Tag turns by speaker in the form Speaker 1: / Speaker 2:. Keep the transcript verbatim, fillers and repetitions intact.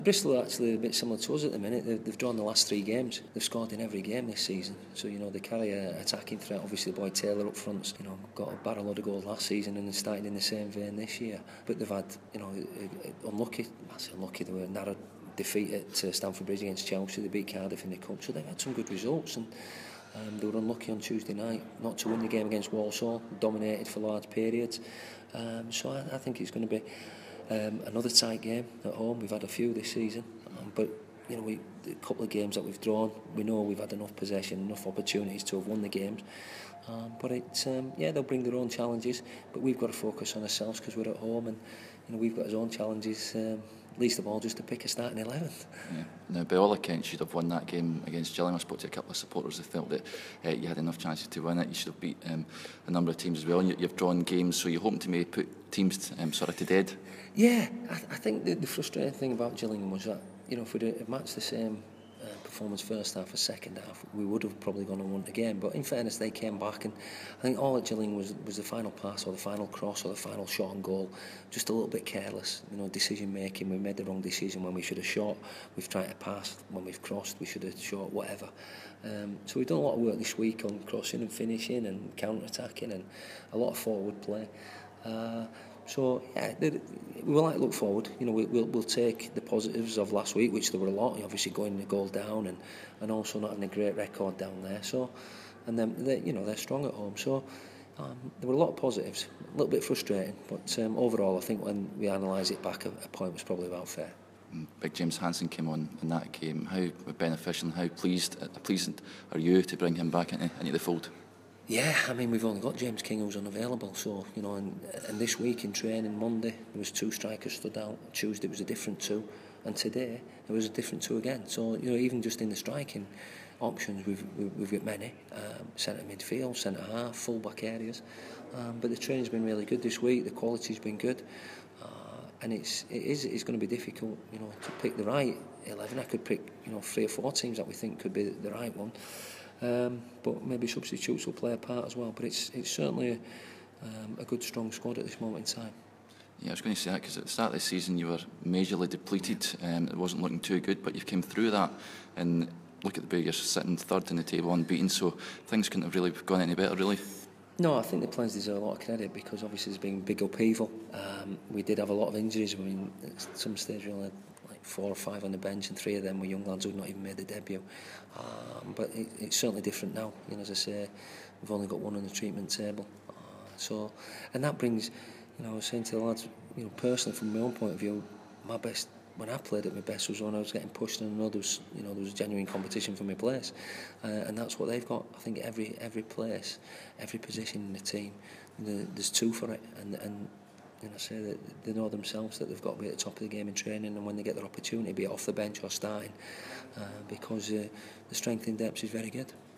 Speaker 1: Bristol are actually a bit similar to us at the minute. They've, they've drawn the last three games. They've scored in every game this season. So, you know, they carry an attacking threat. Obviously, Boyd Taylor up front, you know, got a barrel load of goals last season and they started in the same vein this year. But they've had, you know, unlucky, I say unlucky, they were narrow defeat at uh, Stamford Bridge against Chelsea. They beat Cardiff in the cup. So they've had some good results. And um, they were unlucky on Tuesday night not to win the game against Walsall, dominated for large periods. Um, so I, I think it's going to be Um, another tight game at home. We've had a few this season, um, but you know, we a couple of games that we've drawn, we know we've had enough possession, enough opportunities to have won the games. Um, but it's um, yeah, they'll bring their own challenges, but we've got to focus on ourselves because we're at home, and you know, we've got our own challenges. Um, least of all, just to pick a starting eleven.
Speaker 2: Yeah. Now, by all accounts, you'd have won that game against Gillingham. I spoke to a couple of supporters who felt that uh, you had enough chances to win it. You should have beat um, a number of teams as well, and you, you've drawn games, so you're hoping to maybe put teams um, sort of to dead.
Speaker 1: Yeah, I, I think the, the frustrating thing about Gillingham was that, you know, if we'd have matched the same uh, performance first half or second half, we would have probably gone and won the game. But in fairness, they came back, and I think all at Gillingham was was the final pass or the final cross or the final shot on goal, just a little bit careless. You know, decision making. We made the wrong decision when we should have shot. We've tried to pass when we've crossed. We should have shot. Whatever. Um, so we've done a lot of work this week on crossing and finishing and counter attacking and a lot of forward play. Uh, So yeah, we will like look forward. You know, we, we'll we'll take the positives of last week, which there were a lot. Obviously, going the goal down and, and also not having a great record down there. So, and then they, you know, they're strong at home. So um, there were a lot of positives. A little bit frustrating, but um, overall, I think when we analyse it back, a, a point was probably about fair.
Speaker 2: Big James Hansen came on in that game. How beneficial and how pleased, uh, pleasant are you to bring him back into, into the fold?
Speaker 1: Yeah, I mean, we've only got James King who's unavailable, so, you know, and, and this week in training, Monday, there was two strikers stood out, Tuesday it was a different two, and today there was a different two again. So, you know, even just in the striking options, we've we've, we've got many, um, centre midfield, centre half, full back areas, um, but the training's been really good this week, the quality's been good, uh, and it's, it is it's going to be difficult, you know, to pick the right eleven. I could pick, you know, three or four teams that we think could be the right one. Um, but maybe substitutes will play a part as well. But it's it's certainly a, um, a good, strong squad at this moment in time.
Speaker 2: Yeah, I was going to say that because at the start of the season you were majorly depleted. Um, it wasn't looking too good, but you've come through that. And look at the way you're sitting third in the table unbeaten. So things couldn't have really gone any better, really.
Speaker 1: No, I think the players deserve a lot of credit because obviously there's been big upheaval. Um, we did have a lot of injuries. I mean, at some stage we only had like four or five on the bench, and three of them were young lads who'd not even made the debut. Um, but it, it's certainly different now. You know, as I say, we've only got one on the treatment table. Uh, so, and that brings, you know, I was saying to the lads, you know, personally from my own point of view, my best. When I played at my best was when I was getting pushed, and I know there was, you know, there was genuine competition for my place, uh, and that's what they've got. I think every every place, every position in the team, the, there's two for it, and and you know, say that they know themselves that they've got to be at the top of the game in training, and when they get their opportunity, be it off the bench or starting, uh, because uh, the strength in depth is very good.